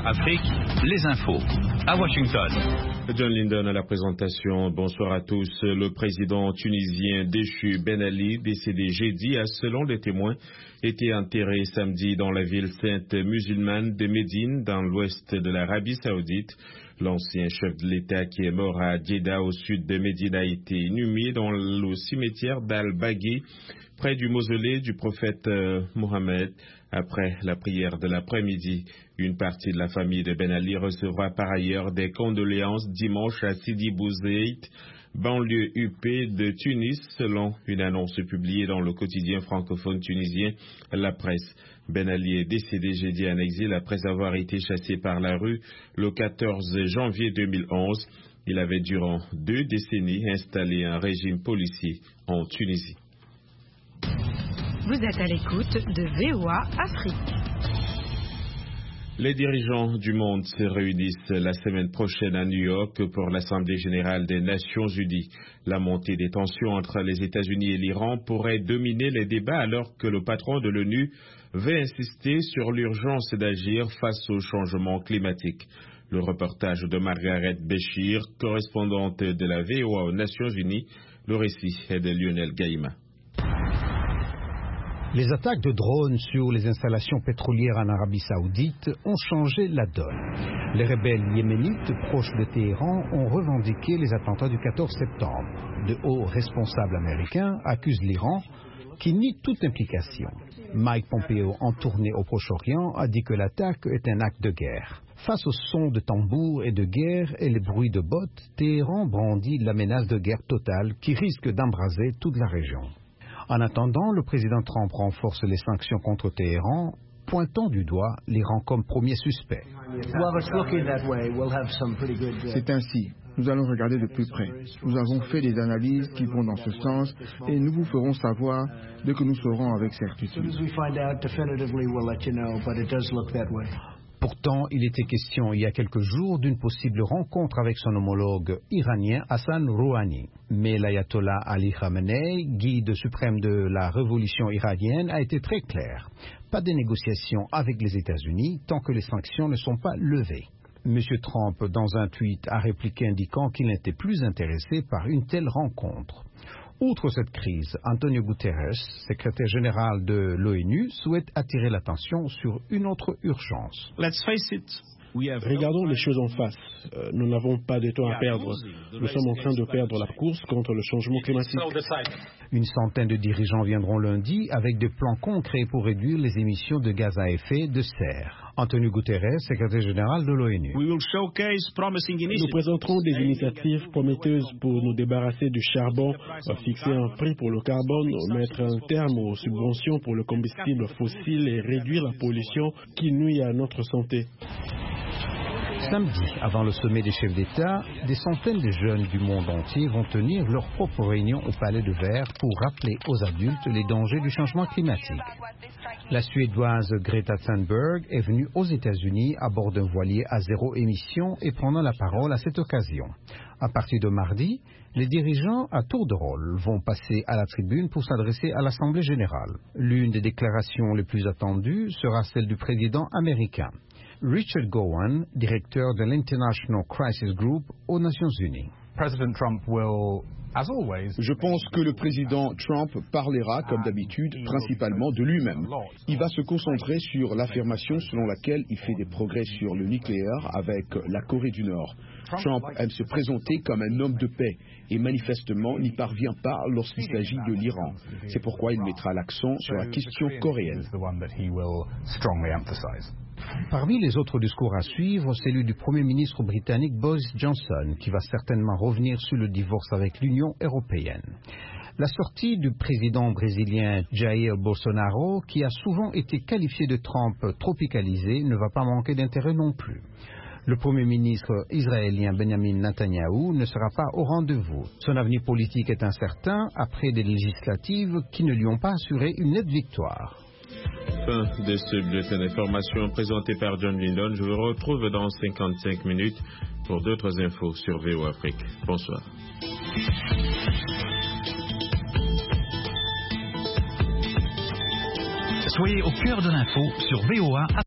Afrique, les infos. À Washington. John Linden à la présentation. Bonsoir à tous. Le président tunisien déchu Ben Ali, décédé jeudi, a, selon les témoins, été enterré samedi dans la ville sainte musulmane de Médine, dans l'ouest de l'Arabie Saoudite. L'ancien chef de l'État qui est mort à Djeddah, au sud de Médine, a été inhumé dans le cimetière d'Al-Baghi, près du mausolée du prophète Mohammed. Après la prière de l'après-midi, une partie de la famille de Ben Ali recevra par ailleurs des condoléances dimanche à Sidi Bouzid, banlieue UP de Tunis, selon une annonce publiée dans le quotidien francophone tunisien La Presse. Ben Ali est décédé jeudi en exil après avoir été chassé par la rue le 14 janvier 2011. Il avait durant 2 décennies installé un régime policier en Tunisie. Vous êtes à l'écoute de VOA Afrique. Les dirigeants du monde se réunissent la semaine prochaine à New York pour l'Assemblée générale des Nations unies. La montée des tensions entre les États-Unis et l'Iran pourrait dominer les débats alors que le patron de l'ONU veut insister sur l'urgence d'agir face au changement climatique. Le reportage de Margaret Béchir, correspondante de la VOA aux Nations unies. Le récit est de Lionel Gaïma. Les attaques de drones sur les installations pétrolières en Arabie Saoudite ont changé la donne. Les rebelles yéménites proches de Téhéran ont revendiqué les attentats du 14 septembre. De hauts responsables américains accusent l'Iran qui nie toute implication. Mike Pompeo, en tournée au Proche-Orient, a dit que l'attaque est un acte de guerre. Face aux sons de tambours et de guerre et les bruits de bottes, Téhéran brandit la menace de guerre totale qui risque d'embraser toute la région. En attendant, le président Trump renforce les sanctions contre Téhéran, pointant du doigt l'Iran comme premier suspect. C'est ainsi. Nous allons regarder de plus près. Nous avons fait des analyses qui vont dans ce sens et nous vous ferons savoir dès que nous saurons avec certitude. Pourtant, il était question il y a quelques jours d'une possible rencontre avec son homologue iranien Hassan Rouhani. Mais l'ayatollah Ali Khamenei, guide suprême de la révolution iranienne, a été très clair. Pas de négociations avec les États-Unis tant que les sanctions ne sont pas levées. M. Trump, dans un tweet, a répliqué indiquant qu'il n'était plus intéressé par une telle rencontre. Outre cette crise, Antonio Guterres, secrétaire général de l'ONU, souhaite attirer l'attention sur une autre urgence. Regardons les choses en face. Nous n'avons pas de temps à perdre. Nous sommes en train de perdre la course contre le changement climatique. Une centaine de dirigeants viendront lundi avec des plans concrets pour réduire les émissions de gaz à effet de serre. Antonio Guterres, secrétaire général de l'ONU. Nous présenterons des initiatives prometteuses pour nous débarrasser du charbon, fixer un prix pour le carbone, mettre un terme aux subventions pour le combustible fossile et réduire la pollution qui nuit à notre santé. Samedi, avant le sommet des chefs d'État, des centaines de jeunes du monde entier vont tenir leur propre réunion au Palais de Verre pour rappeler aux adultes les dangers du changement climatique. La Suédoise Greta Thunberg est venue aux États-Unis à bord d'un voilier à 0 émission et prenant la parole à cette occasion. À partir de mardi, les dirigeants à tour de rôle vont passer à la tribune pour s'adresser à l'Assemblée générale. L'une des déclarations les plus attendues sera celle du président américain. Richard Gowan, directeur de l'International Crisis Group aux Nations Unies. Je pense que le président Trump parlera, comme d'habitude, principalement de lui-même. Il va se concentrer sur l'affirmation selon laquelle il fait des progrès sur le nucléaire avec la Corée du Nord. Trump aime se présenter comme un homme de paix et manifestement n'y parvient pas lorsqu'il s'agit de l'Iran. C'est pourquoi il mettra l'accent sur la question coréenne. Parmi les autres discours à suivre, celui du Premier ministre britannique Boris Johnson, qui va certainement revenir sur le divorce avec l'Union européenne. La sortie du président brésilien Jair Bolsonaro, qui a souvent été qualifié de Trump tropicalisé, ne va pas manquer d'intérêt non plus. Le Premier ministre israélien Benjamin Netanyahou ne sera pas au rendez-vous. Son avenir politique est incertain après des législatives qui ne lui ont pas assuré une nette victoire. Fin de ce bulletin d'information présenté par John Linden. Je vous retrouve dans 55 minutes pour d'autres infos sur VOA Afrique. Bonsoir. Soyez au cœur de l'info sur VOA.